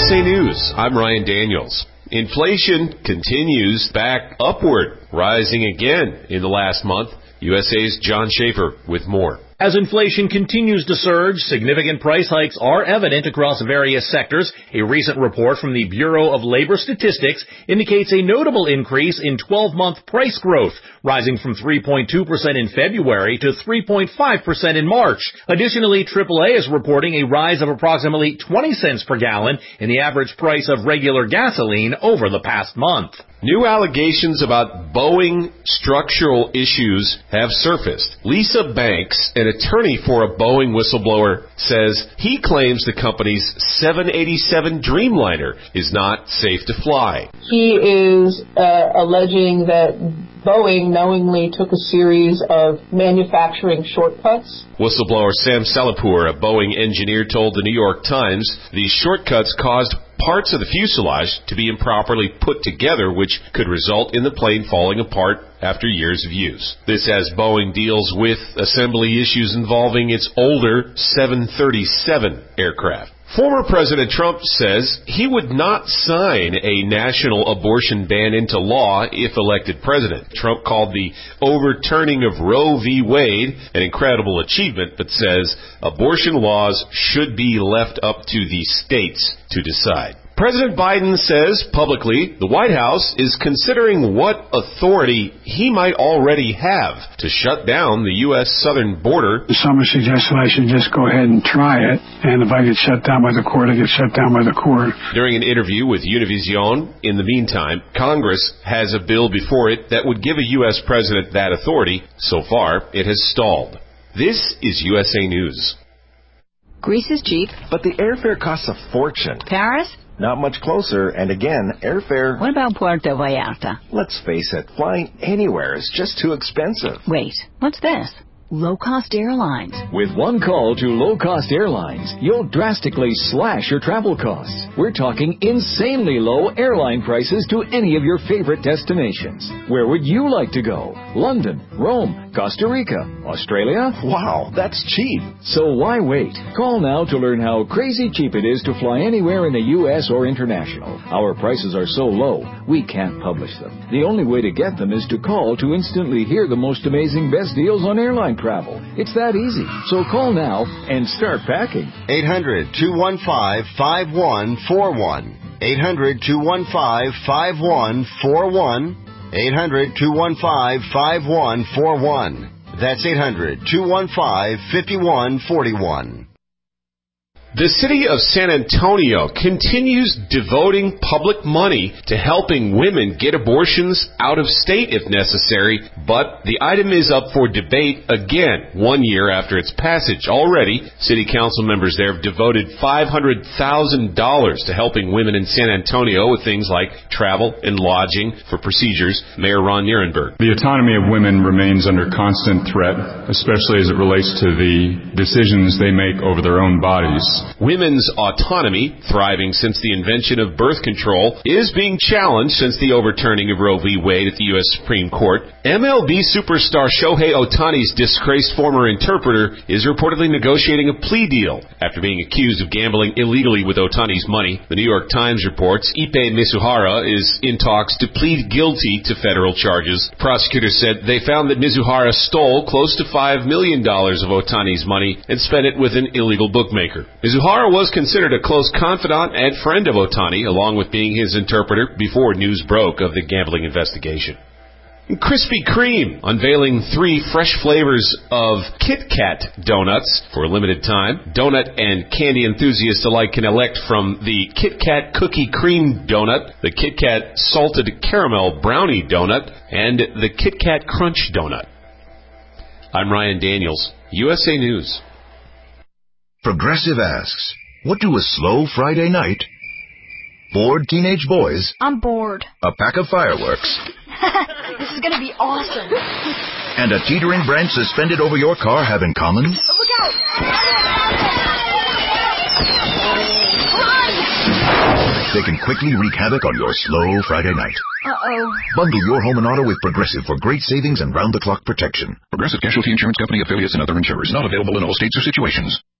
USA News, I'm Ryan Daniels. Inflation continues back upward, rising again in the last month. USA's John Schaefer with more. As inflation continues to surge, significant price hikes are evident across various sectors. A recent report from the Bureau of Labor Statistics indicates a notable increase in 12-month price growth, rising from 3.2% in February to 3.5% in March. Additionally, AAA is reporting a rise of approximately 20 cents per gallon in the average price of regular gasoline over the past month. New allegations about Boeing structural issues have surfaced. Lisa Banks, an attorney for a Boeing whistleblower, says he claims the company's 787 Dreamliner is not safe to fly. He is alleging that Boeing knowingly took a series of manufacturing shortcuts. Whistleblower Sam Salahpour, a Boeing engineer, told the New York Times these shortcuts caused parts of the fuselage to be improperly put together, which could result in the plane falling apart after years of use. This as Boeing deals with assembly issues involving its older 737 aircraft. Former President Trump says he would not sign a national abortion ban into law if elected president. Trump called the overturning of Roe v. Wade an incredible achievement, but says abortion laws should be left up to the states to decide. President Biden says publicly the White House is considering what authority he might already have to shut down the U.S. southern border. Some are suggesting I should just go ahead and try it, and if I get shut down by the court, I get shut down by the court. During an interview with Univision, in the meantime, Congress has a bill before it that would give a U.S. president that authority. So far, it has stalled. This is USA News. Greece is cheap. But the airfare costs a fortune. Paris? Not much closer, and again, airfare... What about Puerto Vallarta? Let's face it, flying anywhere is just too expensive. Wait, what's this? Low-cost airlines. With one call to low-cost airlines, you'll drastically slash your travel costs. We're talking insanely low airline prices to any of your favorite destinations. Where would you like to go? London, Rome, Costa Rica, Australia? Wow, that's cheap. So why wait? Call now to learn how crazy cheap it is to fly anywhere in the U.S. or international. Our prices are so low, we can't publish them. The only way to get them is to call to instantly hear the most amazing best deals on airline travel. It's that easy. So call now and start packing. 800-215-5141. 800-215-5141. 800-215-5141. That's 800-215-5141. The city of San Antonio continues devoting public money to helping women get abortions out of state if necessary, but the item is up for debate again 1 year after its passage. Already, city council members there have devoted $500,000 to helping women in San Antonio with things like travel and lodging for procedures. Mayor Ron Nierenberg. The autonomy of women remains under constant threat, especially as it relates to the decisions they make over their own bodies. Women's autonomy, thriving since the invention of birth control, is being challenged since the overturning of Roe v. Wade at the U.S. Supreme Court. MLB superstar Shohei Ohtani's disgraced former interpreter is reportedly negotiating a plea deal after being accused of gambling illegally with Ohtani's money. The New York Times reports Ipe Mizuhara is in talks to plead guilty to federal charges. Prosecutors said they found that Mizuhara stole close to $5 million of Ohtani's money and spent it with an illegal bookmaker. Mizuhara was considered a close confidant and friend of Ohtani, along with being his interpreter before news broke of the gambling investigation. Krispy Kreme unveiling 3 fresh flavors of Kit Kat donuts for a limited time. Donut and candy enthusiasts alike can elect from the Kit Kat Cookie Cream Donut, the Kit Kat Salted Caramel Brownie Donut, and the Kit Kat Crunch Donut. I'm Ryan Daniels, USA News. Progressive asks, what do a slow Friday night, bored teenage boys, I'm bored, a pack of fireworks, this is going to be awesome, and a teetering branch suspended over your car have in common? Look out! They can quickly wreak havoc on your slow Friday night. Uh-oh. Bundle your home and auto with Progressive for great savings and round-the-clock protection. Progressive Casualty Insurance Company, affiliates, and other insurers. Not available in all states or situations.